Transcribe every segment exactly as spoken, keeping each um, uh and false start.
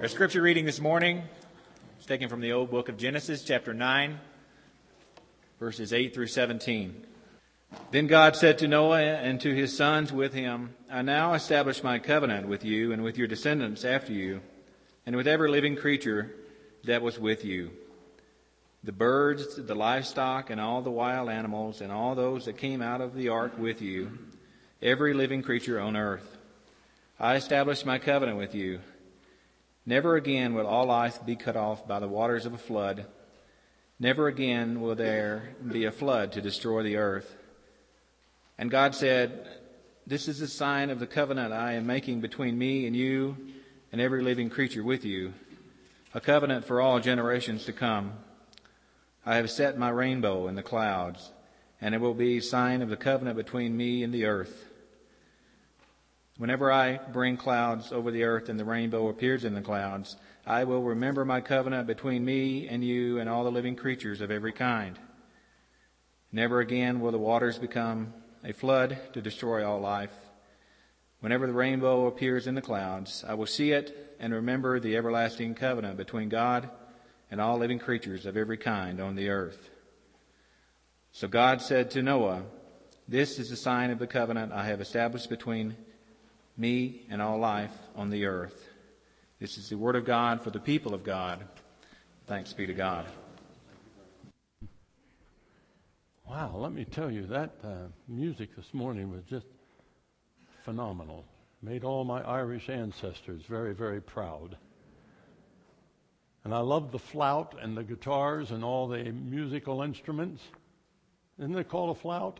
Our scripture reading this morning is taken from the old book of Genesis, chapter nine, verses eight through seventeen. Then God said to Noah and to his sons with him, I now establish my covenant with you and with your descendants after you, and with every living creature that was with you, the birds, the livestock, and all the wild animals, and all those that came out of the ark with you, every living creature on earth. I establish my covenant with you. Never again will all life be cut off by the waters of a flood. Never again will there be a flood to destroy the earth. And God said, This is the sign of the covenant I am making between me and you and every living creature with you, a covenant for all generations to come. I have set my rainbow in the clouds, and it will be a sign of the covenant between me and the earth. Whenever I bring clouds over the earth and the rainbow appears in the clouds, I will remember my covenant between me and you and all the living creatures of every kind. Never again will the waters become a flood to destroy all life. Whenever the rainbow appears in the clouds, I will see it and remember the everlasting covenant between God and all living creatures of every kind on the earth. So God said to Noah, This is the sign of the covenant I have established between me and all life on the earth. This is the word of God for the people of God. Thanks be to God. Wow, let me tell you, that uh, music this morning was just phenomenal. Made all my Irish ancestors very, very proud. And I love the flout and the guitars and all the musical instruments. Isn't it called a flout?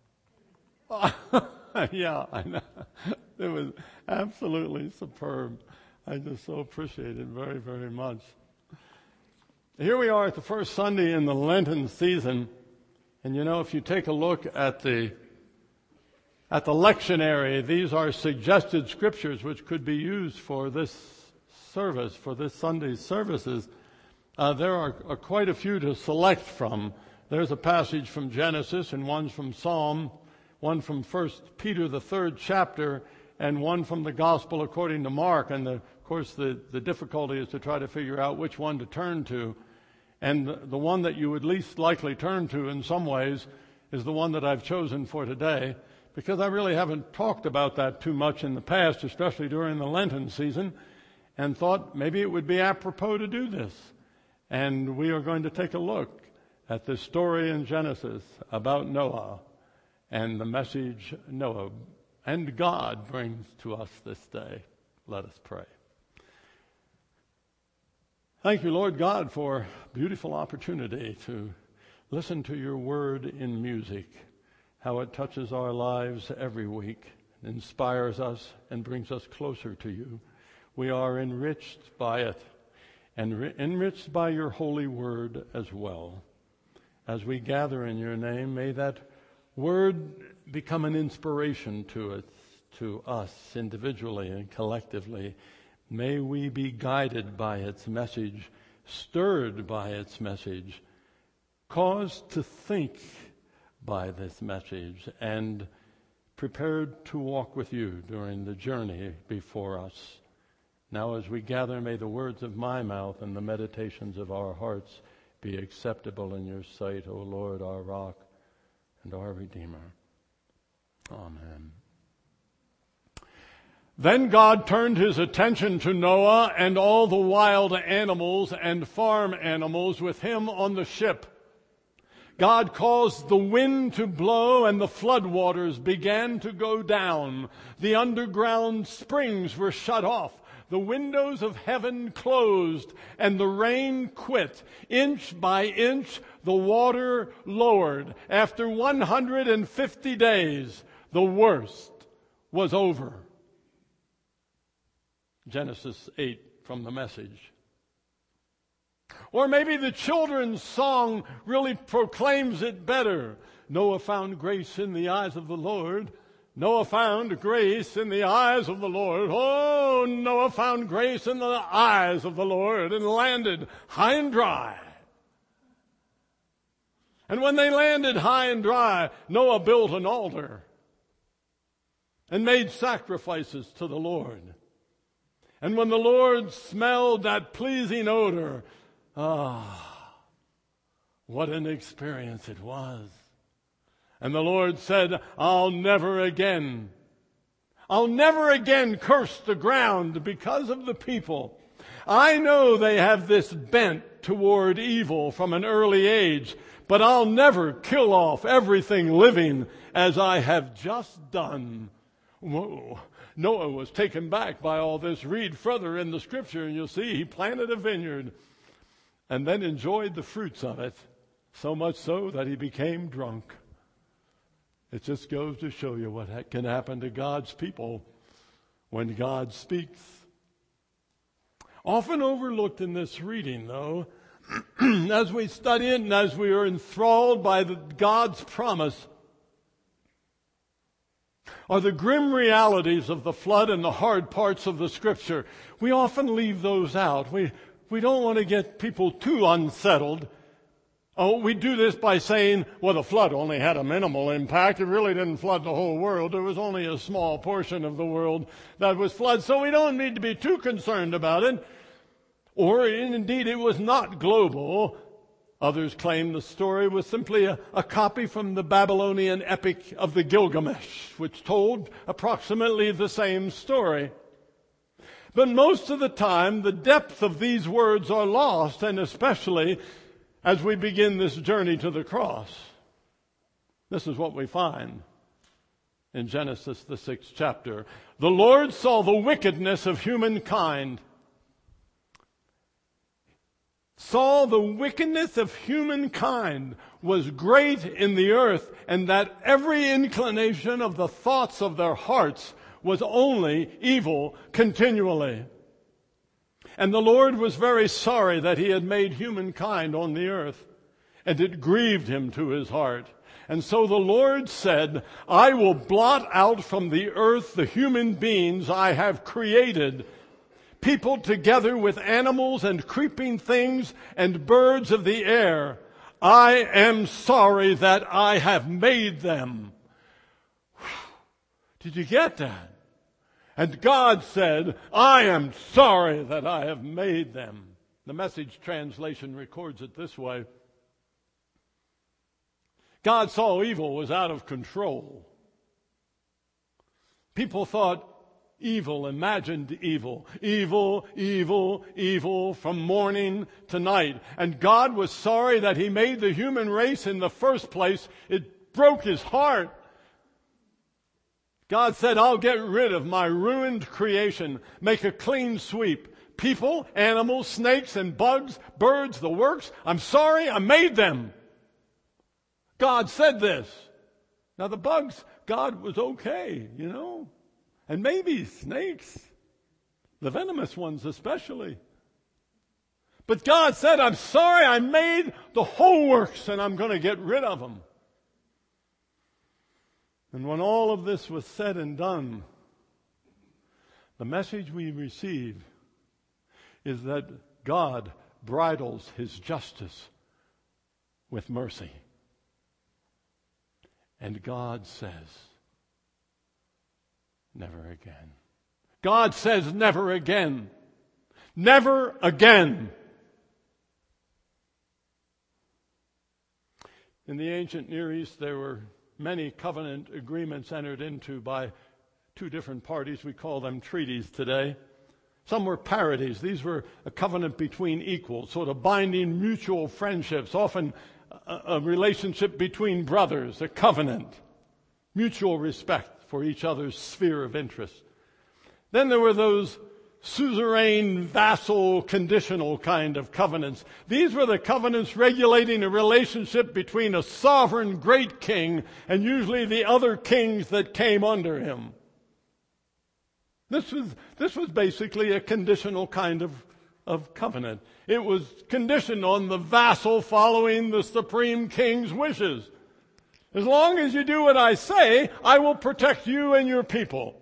Yeah, I know. It was absolutely superb. I just so appreciate it very, very much. Here we are at the first Sunday in the Lenten season. And you know, if you take a look at the at the lectionary, these are suggested scriptures which could be used for this service, for this Sunday's services. Uh, there are, are quite a few to select from. There's a passage from Genesis and one from Psalm, one from First Peter, the third chapter, and one from the Gospel according to Mark. And the, of course, the, the difficulty is to try to figure out which one to turn to. And the, the one that you would least likely turn to in some ways is the one that I've chosen for today, because I really haven't talked about that too much in the past, especially during the Lenten season, and thought maybe it would be apropos to do this. And we are going to take a look at this story in Genesis about Noah and the message Noah and God brings to us this day. Let us pray. Thank you, Lord God, for a beautiful opportunity to listen to your word in music, how it touches our lives every week, inspires us, and brings us closer to you. We are enriched by it, and re- enriched by your holy word as well. As we gather in your name, may that word become an inspiration to it, to us individually and collectively. May we be guided by its message, stirred by its message, caused to think by this message, and prepared to walk with you during the journey before us. Now as we gather, may the words of my mouth and the meditations of our hearts be acceptable in your sight, O Lord, our rock and our Redeemer. Amen. Then God turned his attention to Noah and all the wild animals and farm animals with him on the ship. God caused the wind to blow and the floodwaters began to go down. The underground springs were shut off. The windows of heaven closed and the rain quit. Inch by inch, the water lowered. After one hundred fifty days, the worst was over. Genesis eight from the Message. Or maybe the children's song really proclaims it better. Noah found grace in the eyes of the Lord. Noah found grace in the eyes of the Lord. Oh, Noah found grace in the eyes of the Lord and landed high and dry. And when they landed high and dry, Noah built an altar and made sacrifices to the Lord. And when the Lord smelled that pleasing odor, ah, what an experience it was. And the Lord said, I'll never again, I'll never again curse the ground because of the people. I know they have this bent toward evil from an early age, but I'll never kill off everything living as I have just done. Whoa. Noah was taken back by all this. Read further in the scripture and you'll see he planted a vineyard and then enjoyed the fruits of it, so much so that he became drunk. It just goes to show you what can happen to God's people when God speaks. Often overlooked in this reading, though, as we study it and as we are enthralled by the, God's promise, are the grim realities of the flood and the hard parts of the Scripture. We often leave those out. We, we don't want to get people too unsettled. Oh, we do this by saying, well, the flood only had a minimal impact. It really didn't flood the whole world. There was only a small portion of the world that was flooded, so we don't need to be too concerned about it. Or, indeed, it was not global. Others claim the story was simply a, a copy from the Babylonian epic of the Gilgamesh, which told approximately the same story. But most of the time, the depth of these words are lost, and especially as we begin this journey to the cross. This is what we find in Genesis, the sixth chapter. The Lord saw the wickedness of humankind. Saw the wickedness of humankind was great in the earth, and that every inclination of the thoughts of their hearts was only evil continually. And the Lord was very sorry that he had made humankind on the earth, and it grieved him to his heart. And so the Lord said, I will blot out from the earth the human beings I have created, people together with animals and creeping things and birds of the air. I am sorry that I have made them. Did you get that? And God said, I am sorry that I have made them. The Message translation records it this way. God saw evil was out of control. People thought evil, imagined evil, evil, evil, evil from morning to night. And God was sorry that he made the human race in the first place. It broke his heart. God said, I'll get rid of my ruined creation, make a clean sweep. People, animals, snakes and bugs, birds, the works. I'm sorry, I made them. God said this. Now the bugs, God was okay, you know. And maybe snakes, the venomous ones especially. But God said, I'm sorry, I made the whole works and I'm going to get rid of them. And when all of this was said and done, the message we receive is that God bridles his justice with mercy. And God says, never again. God says never again. Never again. In the ancient Near East, there were many covenant agreements entered into by two different parties. We call them treaties today. Some were parities. These were a covenant between equals, sort of binding mutual friendships, often a, a relationship between brothers, a covenant, mutual respect for each other's sphere of interest. Then there were those suzerain, vassal, conditional kind of covenants. These were the covenants regulating a relationship between a sovereign great king and usually the other kings that came under him. This was, this was basically a conditional kind of, of covenant. It was conditioned on the vassal following the supreme king's wishes. As long as you do what I say, I will protect you and your people.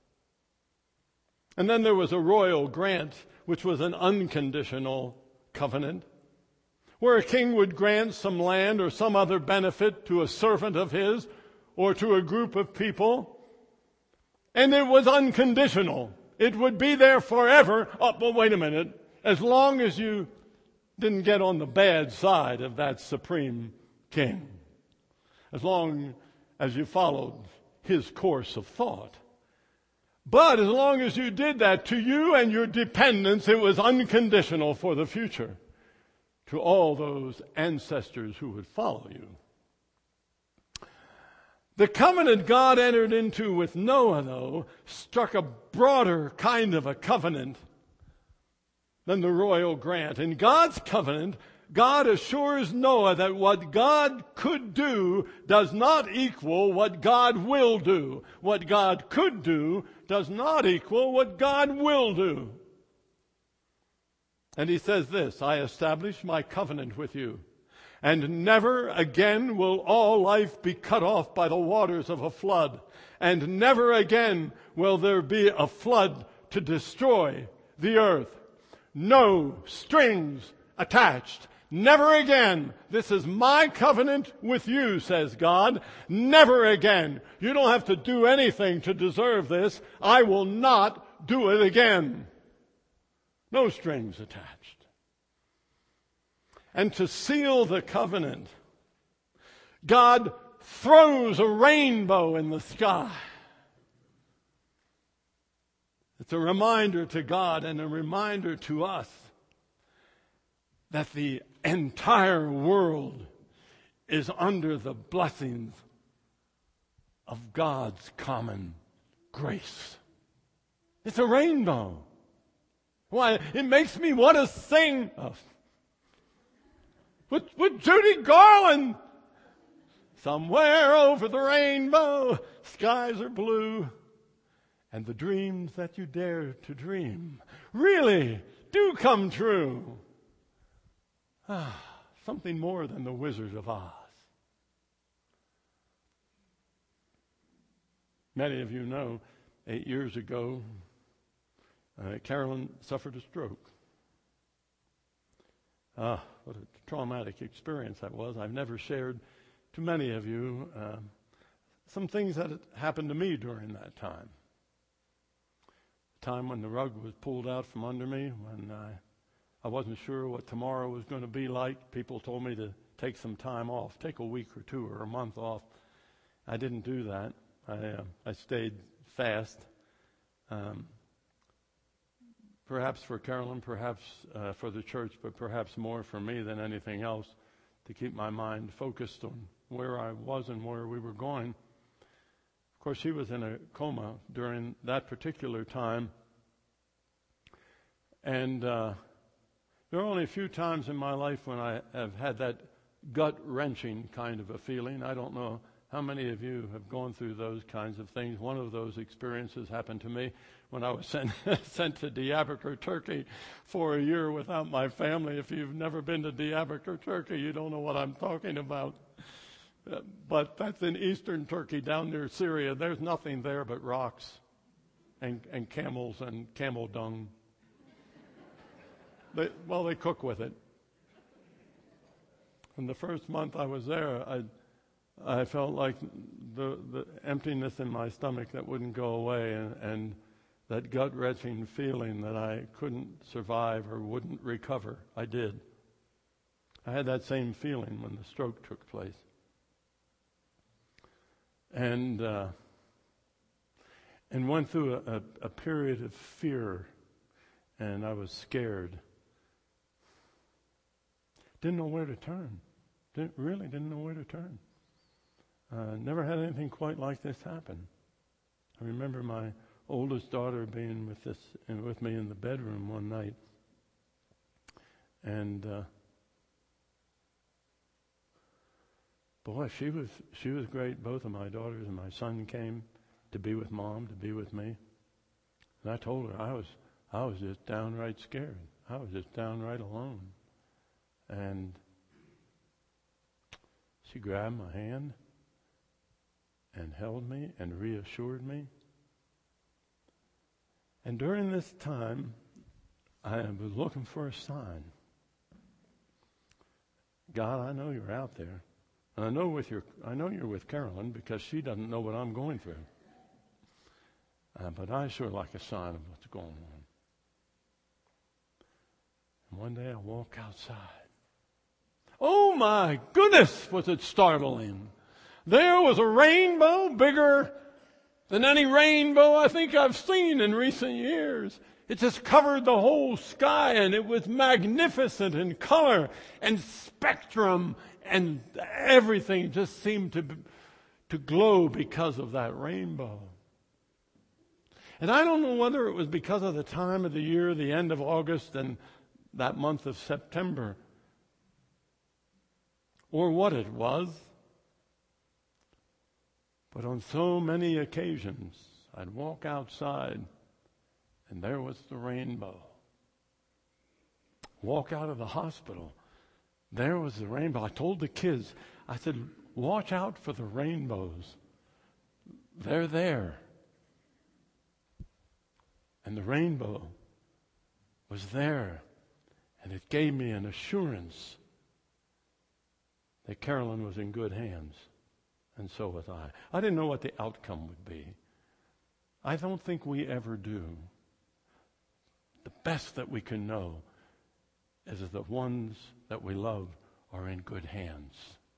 And then there was a royal grant, which was an unconditional covenant, where a king would grant some land or some other benefit to a servant of his or to a group of people. And it was unconditional. It would be there forever. Oh, but wait a minute. As long as you didn't get on the bad side of that supreme king. As long as you followed his course of thought. But as long as you did that, to you and your dependents, it was unconditional for the future. To all those ancestors who would follow you. The covenant God entered into with Noah, though, struck a broader kind of a covenant than the royal grant. In God's covenant, God assures Noah that what God could do does not equal what God will do. What God could do does not equal what God will do. And he says this, I establish my covenant with you, and never again will all life be cut off by the waters of a flood, and never again will there be a flood to destroy the earth. No strings attached. Never again. This is my covenant with you, says God. Never again. You don't have to do anything to deserve this. I will not do it again. No strings attached. And to seal the covenant, God throws a rainbow in the sky. It's a reminder to God and a reminder to us that the entire world is under the blessings of God's common grace. It's a rainbow. Why, it makes me want to sing oh, with, with Judy Garland. Somewhere over the rainbow, skies are blue, and the dreams that you dare to dream really do come true. Ah, something more than the Wizard of Oz. Many of you know, eight years ago, uh, Carolyn suffered a stroke. Ah, what a traumatic experience that was. I've never shared to many of you uh, some things that had happened to me during that time. The time when the rug was pulled out from under me, when I I wasn't sure what tomorrow was going to be like. People told me to take some time off, take a week or two or a month off. I didn't do that. I, uh, I stayed fast. Um, perhaps for Carolyn, perhaps uh, for the church, but perhaps more for me than anything else, to keep my mind focused on where I was and where we were going. Of course, she was in a coma during that particular time. And uh, there are only a few times in my life when I have had that gut-wrenching kind of a feeling. I don't know how many of you have gone through those kinds of things. One of those experiences happened to me when I was sent, sent to Diyarbakir, Turkey for a year without my family. If you've never been to Diyarbakir, Turkey, you don't know what I'm talking about. Uh, but that's in eastern Turkey, down near Syria. There's nothing there but rocks and, and camels and camel dung. They, well, they cook with it. And the first month I was there, I, I felt like the, the emptiness in my stomach that wouldn't go away, and, and that gut-wrenching feeling that I couldn't survive or wouldn't recover. I did. I had that same feeling when the stroke took place. And uh, and went through a, a, a period of fear, and I was scared. Didn't know where to turn. Didn't, really didn't know where to turn. Uh, never had anything quite like this happen. I remember my oldest daughter being with this in, with me in the bedroom one night, and uh, boy, she was she was great. Both of my daughters and my son came to be with Mom, to be with me. And I told her I was I was just downright scared. I was just downright alone. And she grabbed my hand and held me and reassured me. And during this time, I was looking for a sign. God, I know you're out there. And I know with your, I know you're with Carolyn because she doesn't know what I'm going through. Uh, Uh, but I sure like a sign of what's going on. And one day I walk outside. Oh my goodness, was it startling. There was a rainbow bigger than any rainbow I think I've seen in recent years. It just covered the whole sky, and it was magnificent in color and spectrum, and everything just seemed to, to glow because of that rainbow. And I don't know whether it was because of the time of the year, the end of August and that month of September, or what it was. But on so many occasions, I'd walk outside, and there was the rainbow. Walk out of the hospital, there was the rainbow. I told the kids, I said, watch out for the rainbows. They're there. And the rainbow was there, and it gave me an assurance that Carolyn was in good hands. And so was I. I didn't know what the outcome would be. I don't think we ever do. The best that we can know is that the ones that we love are in good hands.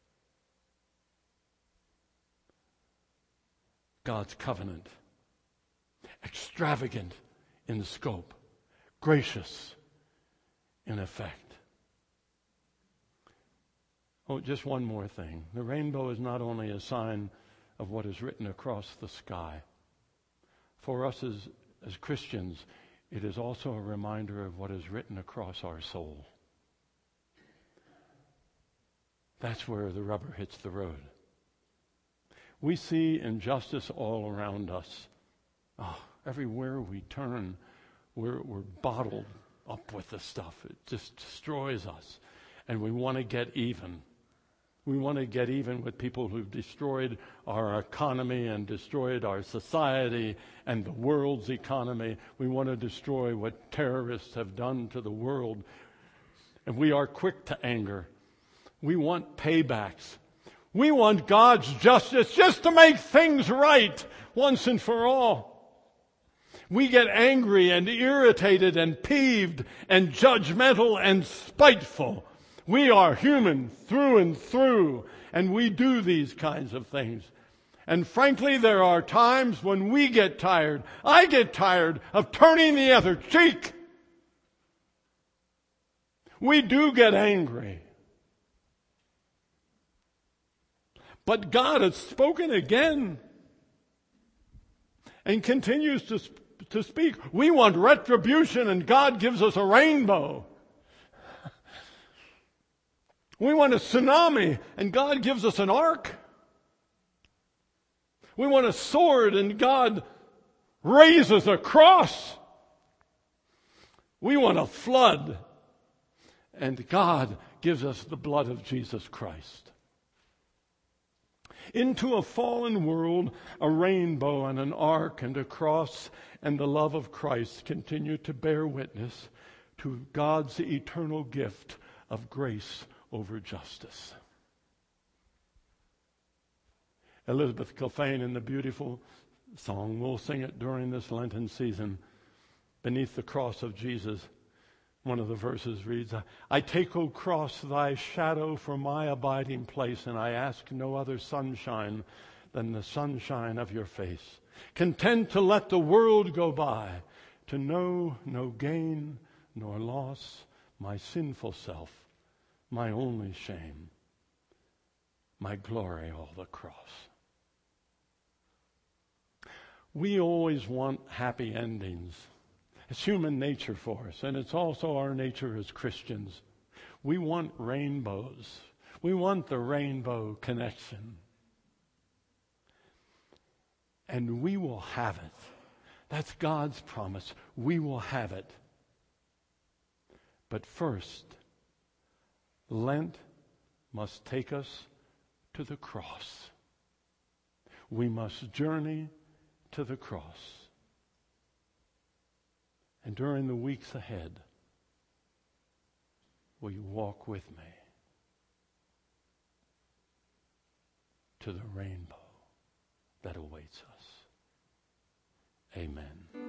God's covenant, extravagant in scope, gracious in effect. Oh, just one more thing. The rainbow is not only a sign of what is written across the sky. For us as, as Christians, it is also a reminder of what is written across our soul. That's where the rubber hits the road. We see injustice all around us. Oh, everywhere we turn, we're, we're bottled up with this stuff. It just destroys us. And we want to get even. We want to get even with people who've destroyed our economy and destroyed our society and the world's economy. We want to destroy what terrorists have done to the world. And we are quick to anger. We want paybacks. We want God's justice just to make things right once and for all. We get angry and irritated and peeved and judgmental and spiteful. We are human through and through, and we do these kinds of things. And frankly, there are times when we get tired. I get tired of turning the other cheek. We do get angry. But God has spoken again and continues to, to speak. We want retribution, and God gives us a rainbow. We want a tsunami, and God gives us an ark. We want a sword, and God raises a cross. We want a flood, and God gives us the blood of Jesus Christ. Into a fallen world, a rainbow and an ark and a cross and the love of Christ continue to bear witness to God's eternal gift of grace over justice. Elizabeth Kilfane, in the beautiful song, we'll sing it during this Lenten season, Beneath the Cross of Jesus. One of the verses reads, I take, O cross, thy shadow for my abiding place, and I ask no other sunshine than the sunshine of your face. Content to let the world go by, to know no gain nor loss, my sinful self, my only shame, my glory, all the cross. We always want happy endings. It's human nature for us, and it's also our nature as Christians. We want rainbows. We want the rainbow connection. And we will have it. That's God's promise. We will have it. But first, Lent must take us to the cross. We must journey to the cross. And during the weeks ahead, will you walk with me to the rainbow that awaits us? Amen.